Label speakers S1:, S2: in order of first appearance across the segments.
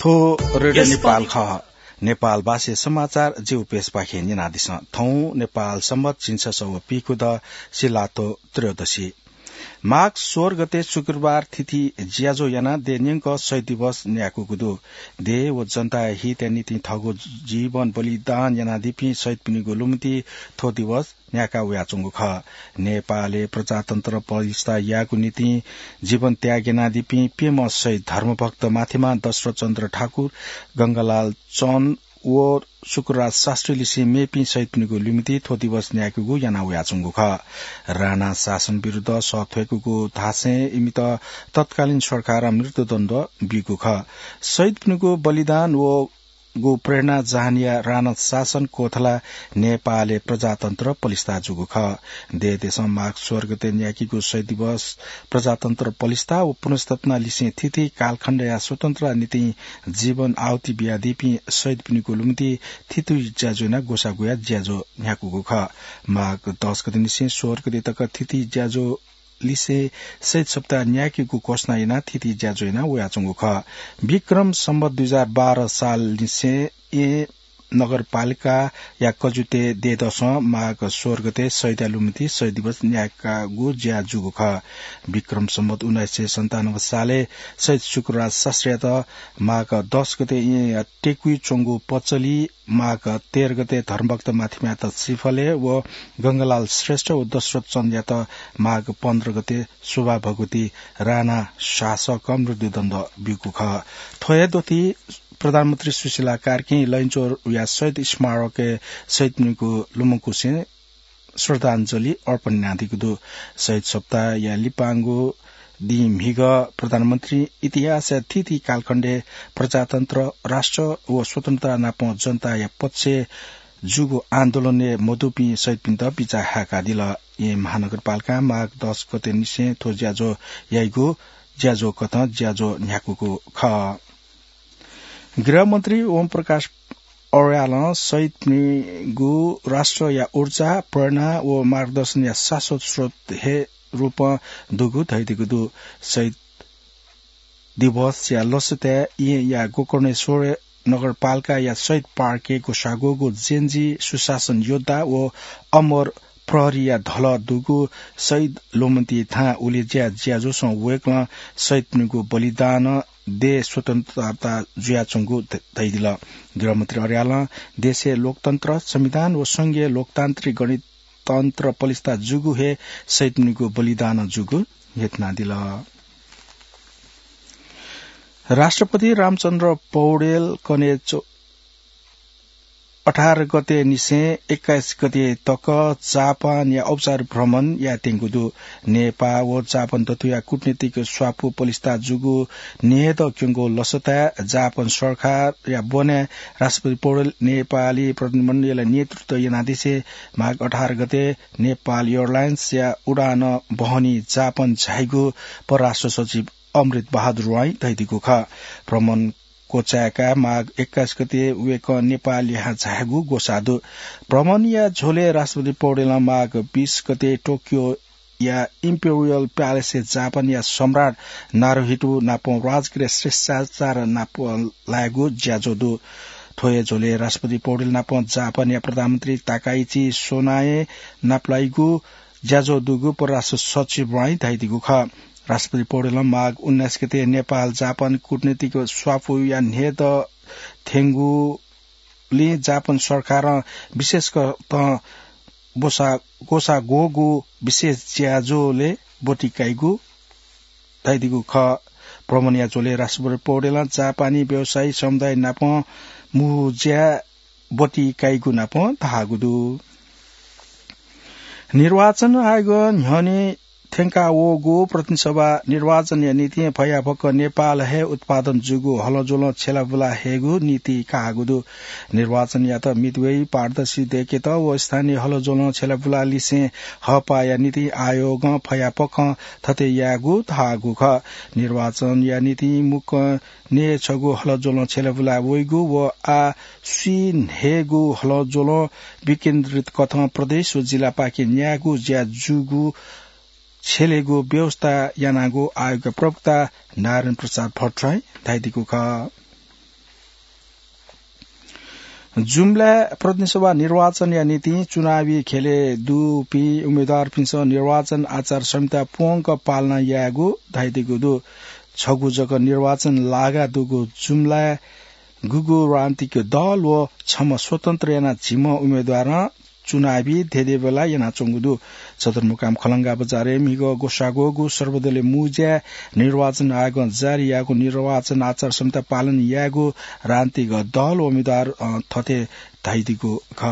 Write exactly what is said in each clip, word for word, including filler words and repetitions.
S1: थो रेडियो नेपाल ख नेपालवासी समाचार जिउ पेश पाखे निनादिस थौ नेपाल सम्मत चिन्स सौ पिकुद सिलातो त्रयोदशी माघ सोह्र गते शुक्रबार तिथि ज्याजो याना देन्यङक सय दिवस न्याकु गुदु दे व जनता हि त्यानीति थगो जीवन बलिदान याना दिपि सहित पिनिगु लुमति थो दिवस न्याका व्याचुंगु ख नेपाले प्रजातन्त्र परिस्था याकु नीति जीवन त्याग याना दिपि पेम सहित धर्मभक्त माथिमा दशरथ चन्द्र ठाकुर गंगालाल चौन वो शुक्रराज शास्त्री लिसी मेपी सहित पिनिगु लुमिति थो दिवस न्याकुगु याना व्याचुंगु ख राणा शासन विरूद्ध सथवेकुगु थासे इमित तत्कालीन सरकार मृत्युदण्ड बिगु ख सहित पिनिगु बलिदान वो गो प्रेरणा जहानिया राणा शासन कोथला नेपाले प्रजातन्त्र पलिस्ता जुगु ख दे देशमा माघ सोह्र गते न्याकीको सय दिवस प्रजातन्त्र पलिस्ता व पुनस्थापना लिसे तिथि कालखण्ड या स्वतन्त्र नीति जीवन आहुति बियादिपि सहित पिनिको लुम्ति थितु ज्याजोना गोसा गोया ज्याजो न्याकुगु ख माघ दस गते निसे सोह्र गते तक थिति ज्याजो लिसे सहित सप्ताह न्याकीको घोषणा इना थिति ज्याजोइना व्याचुंगु ख विक्रम सम्वत दुई हजार बाह्र साल निसे ए नगरपालिका या कजुते दे दश माघ सोह्र गते सैदा लुमिति सय दिवस न्यायका गु ज्या जुगु ख विक्रम सम्वत उन्नाइस सय सन्तानब्बे साले सहित शुक्रराज शास्त्रीय माघ दस गते टेकुई चोंगु पचली माघ तेह्र गते धर्मभक्त माथिमा त सिफले व गंगालाल श्रेष्ठ व दशरथ चन्द्र त माघ पन्ध्र गते शोभा भगवती राणा शासक मृत्युदण्ड बिगु ख थोयदोती प्रधानमन्त्री सुशीला कार्की लैनचोर या शहीद स्मारक शहीदको लुमकुसे श्रद्धांजलि अर्पण नादिगु शहीद सप्ताह या लिपांगो दिमिग प्रधानमन्त्री इतिहास तिथि कालखण्डे प्रजातन्त्र राष्ट्र व स्वतन्त्रता नाप जनता या पक्ष जुगो आन्दोलनले मधुपी शहीद पिन्द बिचा हाका दिल ए महानगरपालिका माघ दस गते निसे थो ज्याजो याइगो ज्याजो कथ ज्याजो न्याकुको ख गृहमन्त्री ओम प्रकाश अर्याल सहित गु राष्ट्र या ऊर्जा प्रेरणा व मार्गदर्शन या शाश्वत स्रोत हे रूप दुगु धैदिगु दु सहित दिवस या लसते या गोकर्णेश्वर नगरपालिका या शहीद पार्के गोसागोगो जेन्जी सुशासन योद्धा व अमर प्रहरी या धल दुगु शहीद लोमन्ती था उले ज्या ज्याजोसं वेक्ल शहीद बलिदान दे स्वतन्त्रता जुयाचुंगु दैदिल गृहमन्त्री अर्याल देशे लोकतन्त्र संविधान व संघीय लोकतान्त्रिक गणतन्त्र पलिस्ता जुगु हे शहीदको बलिदान जुगु हेतना दिल राष्ट्रपति रामचन्द्र पौडेल कने अठार गते निसे एक्काइस गते तक जापान या औपचारिक भ्रमण या तेंगुदु नेपाल व जापान तथुया कूटनीतिक स्वापु पलिस्ता जुगु निहेत क्युंगो लसता जापान सरकार या बने राष्ट्रपति पौडेल नेपाली प्रतिनिधिमण्डललाई नेतृत्व यनादिसे माघ अठार गते नेपाल एयरलाइन्स या उडान बहनी जापान झाइगु परराष्ट्र सचिव अमृत बहादुर राई दैदिगु ख भ्रमण कोचाका माघ एक्काइस गते वेक नेपाल यहाँ झागु गोसादु भ्रमण या झोले राष्ट्रपति पौडेल माघ बीस गते टोकियो या इम्पेरियल प्यालेस जापान या सम्राट नारुहितो नापो राजगिर शिष्टाचार नापो लागु ज्याजोदु थोए झोले राष्ट्रपति पौडेल नापो जापान या प्रधानमन्त्री ताकाइची सोनाए नाप्लाइगु ज्याजोदुगु परराष्ट्र सचिव राई धाइदिगु ख राष्ट्रपति पौडेल माघ उन्नाइस गते नेपाल जापान कूटनीतिक स्वाफु या नेद थेंगुले जापान सरकार विशेष बोसा गोसा गोगु विशेष ज्याजोले बोटिकाइगु दैदिगु ख भ्रमणिया जोले राष्ट्रपति पौडेल जापानी व्यवसायी समुदाय नाप मुज्या बोटिकाइगु नाप थागुदु निर्वाचन आयोग न्हने थेंका वो गो प्रतिनिधि सभा निर्वाचन या नीति भयाभक नेपाल है उत्पादन जुगु हलजोल छेलाबुला हेगु नीति कागुदु निर्वाचन या त मितवई पारदर्शी देखे त वो स्थानीय हलजोल छेलाबुला लिसे हपा या नीति आयोग भयाभक थते यागु थागु ख निर्वाचन या नीति मुक ने छगु हलजोल छेलाबुला वइगु व आ सिन हेगु हलजोल विकेन्द्रित कथम प्रदेश व जिल्ला पाके न्यागु ज्या जुगु छेलेगो व्यवस्था यानागो आयोगका प्रवक्ता नारायण प्रसाद भट्टराई धाइदिगु ख जुम्ला प्रतिनिधि सभा निर्वाचन या नीति चुनावी खेले दुपी उम्मेद्वार पिंस निर्वाचन आचार संहिता पोंक पालना यागु धाइदिगु दु छगु जग निर्वाचन लागा दुगु जुम्ला गुगु रान्तिको दल व छम स्वतन्त्र याना झिम उम्मेद्वार चुनावी धेदे बेला याना चंगुदु सदरमुकाम खलंगा बजारे मिगो गोसागो गु सर्वदलीय मुज्या निर्वाचन आयोग जारी यागु निर्वाचन आचार संहिता पालन यागु रान्तिक दल उम्मेद्वार थथे धाइदिगु ख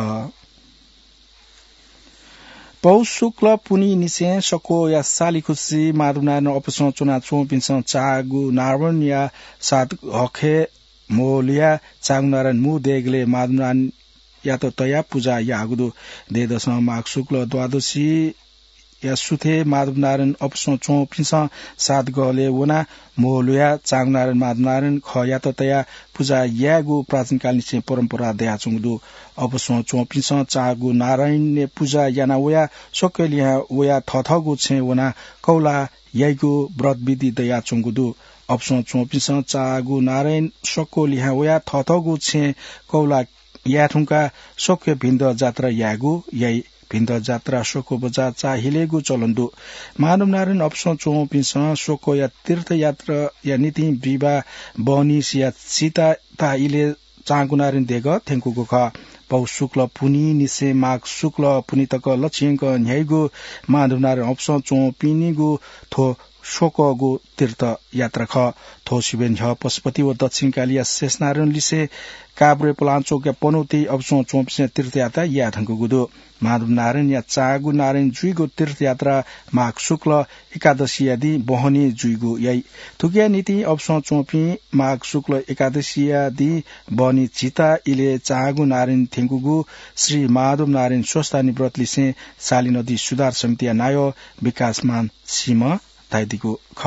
S1: पौष शुक्ल पुनी निसे सको या साली खुशी मादुनान अपसो चुना चोपिन्छ चागु नार्वन या सात हखे मोलिया चागनारायण मु देगले मादुनान या तो तया पूजा या आगुदो दे दशमा माघ शुक्ल द्वादशी या सुथे माधव नारायण अपसो चोपिन्छ सात गले वना मोलुया चागनारायण माधव नारायण ख या तो तया पूजा यागु प्राचीन काल निसे परम्परा दया चुङदु अपसो चोपिन्छ चागु नारायण ने पूजा याना वया सोकेलिया वया थथगु छे वना कौला यागु व्रत विधि दया चुङदु अपसो चोपिन्छ चागु नारायण सोकोलिया वया थथगु छे कौला याथुङका सोक्य भिन्द जात्रा यागु याई भिन्द जात्रा सोको बजा चाहिलेगु चलन्दु मानव नारायण अपसो चोपिन्छ सोको या तीर्थ यात्रा या नीति विवाह बनिस या सीता ताइले चागु नारायण देग थेंकुगु ख पौष शुक्ल पुनी निसे माघ शुक्ल पुनी तक लक्ष्यंक न्यायगु मानव नारायण अपसो चोपिनिगु थो शोकगु तीर्थ यात्रा ख थो शिवेन झ पशुपति व दक्षिण कालिया शेषनारायण लिसे काब्रे पलाञ्चोक पनौती अबसो चोपिसे तीर्थयात्रा या थंगुगुदो माधव नारायण या चागु नारायण जुइगो तीर्थयात्रा माघ शुक्ल एकादशी आदि बहनी जुइगो याई थुकिया नीति अबसो चोपी माघ शुक्ल एकादशी आदि बहनी चिता इले चागु नारायण थेंगुगु श्री माधव नारायण स्वस्थानी व्रत लिसे साली नदी सुधार समिति नायो विकासमान सीम धाइदिगो ख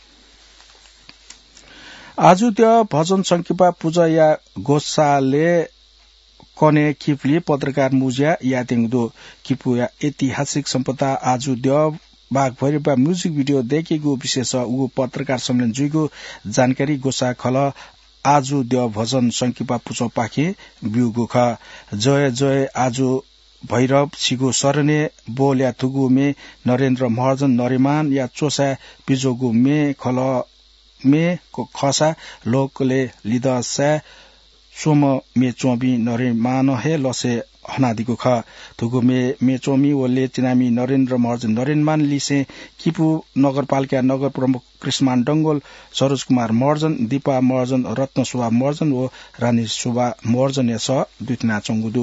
S1: आजु त्यो भजन संकिपा पूजा या गोसाले कने किपली पत्रकार मुजिया या तेंगदो किपु या ऐतिहासिक सम्पदा आजु त्यो बाग भरिपा म्युजिक भिडियो देखेको विशेष उ पत्रकार सम्मेलन जुइगो जानकारी गोसा खल आजु त्यो भजन संकिपा पूजा पाखे बिउगो ख जय जय आजु भैरव छिगो सरने बोल या थुगु मे नरेन्द्र महर्जन नरिमान या चोसा पिजोगु मे खल मे को खसा लोकले लिदसा सोम मे चोबी नरिमान हे लसे हनादिको ख थुगु मे मे चोमी वले चिनामी नरेन्द्र महर्जन नरेनमान लिसे किपु नगरपालिका नगर प्रमुख कृष्णमान डंगोल सरोज कुमार महर्जन दीपा महर्जन रत्न शोभा महर्जन व रानी शोभा महर्जन यस दुइतना चंगुदु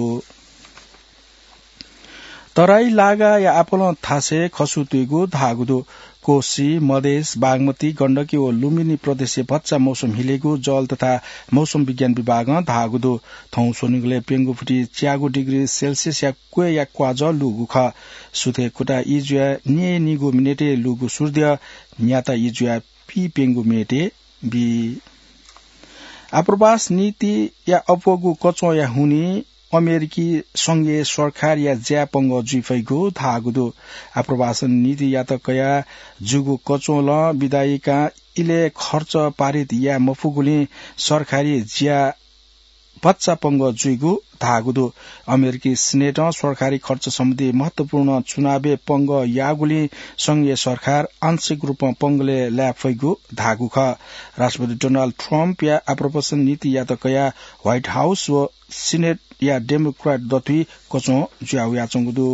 S1: तराई लागा या आपोलो थासे खसुतुगु धागुदु कोशी मधेस बागमती गण्डकी व लुम्बिनी प्रदेश भच्चा मौसम हिलेको जल तथा मौसम विज्ञान विभाग धागुदो थौ सोनिगले पेंगु फुटी च्यागु डिग्री सेल्सियस या क्वे या क्वाज लुगु ख सुथे कुटा इजुया ने निगु मिनेटे लुगु सूर्य न्याता इजुया पी पेंगु मेटे बी आप्रवास नीति या अपगु कचो या हुनी अमेरिकी संघीय सरकार या ज्यापंग जुफैगु धागुदो आप्रवासन नीति या त कया जुगु कचोल विधायिका इले खर्च पारित या मफुगुले सरकारी ज्या बच्चा पंग जुइगु धागुदो अमेरिकी सिनेट सरकारी खर्च सम्बन्धी महत्वपूर्ण चुनावे पंग यागुली संघीय सरकार आंशिक रूपमा पंगले ल्याफैगु धागु ख राष्ट्रपति डोनाल्ड ट्रम्प या आप्रवासन नीति या त कया व्हाइट हाउस व सिनेट या डेमोक्रेट दथुई कचो जुयाउया चंगुदु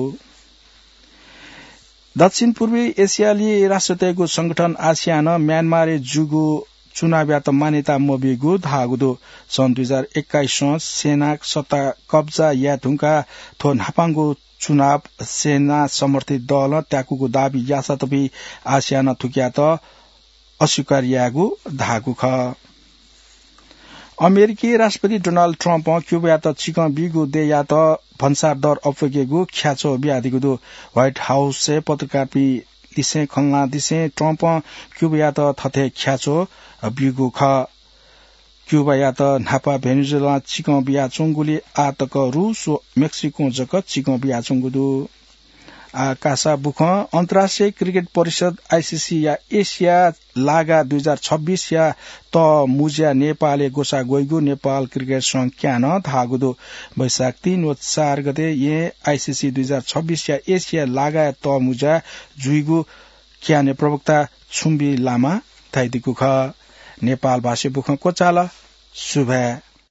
S1: दक्षिण पूर्वी एसियाली राष्ट्रको संगठन आसियान म्यानमार जुगु चुनाव त मान्यता मोबिगु धागुदो सन् दुई हजार एक्काइस सेना सत्ता कब्जा या ढुंका थो नापाङ्गु चुनाव सेना समर्थित दल त्याकुको दाबी यासा तपी आसियान थुक्या त अस्वीकार यागु धागु ख अमेरिकी राष्ट्रपति डोनाल्ड ट्रम्प क्युबा त चिकन बिगु दे या त भन्सार दर अफगेगु ख्याचो ब्यादिगु दो व्हाइट हाउस से पत्रकार पी दिसे खंगा दिसे ट्रम्प क्युबा त थथे ख्याचो बिगु ख क्युबा या त नापा भेनेजुएला चिकन बिया चंगुली आतक रूस व मेक्सिको जक चिकन बिया चंगुदु कासा बुख अन्तर्राष्ट्रिय क्रिकेट परिषद आईसीसी या एसिया लागा दुई हजार छब्बीस या त मुजिया नेपाल गोसा गोइगु नेपाल क्रिकेट संघ क्यान थागुदो वैशाख तीन व चार गते ये आईसीसी दुई हजार छब्बीस या एसिया लागा त मुजा जुइगु क्याने प्रवक्ता छुम्बी लामा थाइदिगु ख नेपाल भाषी बुख कोचाल शुभ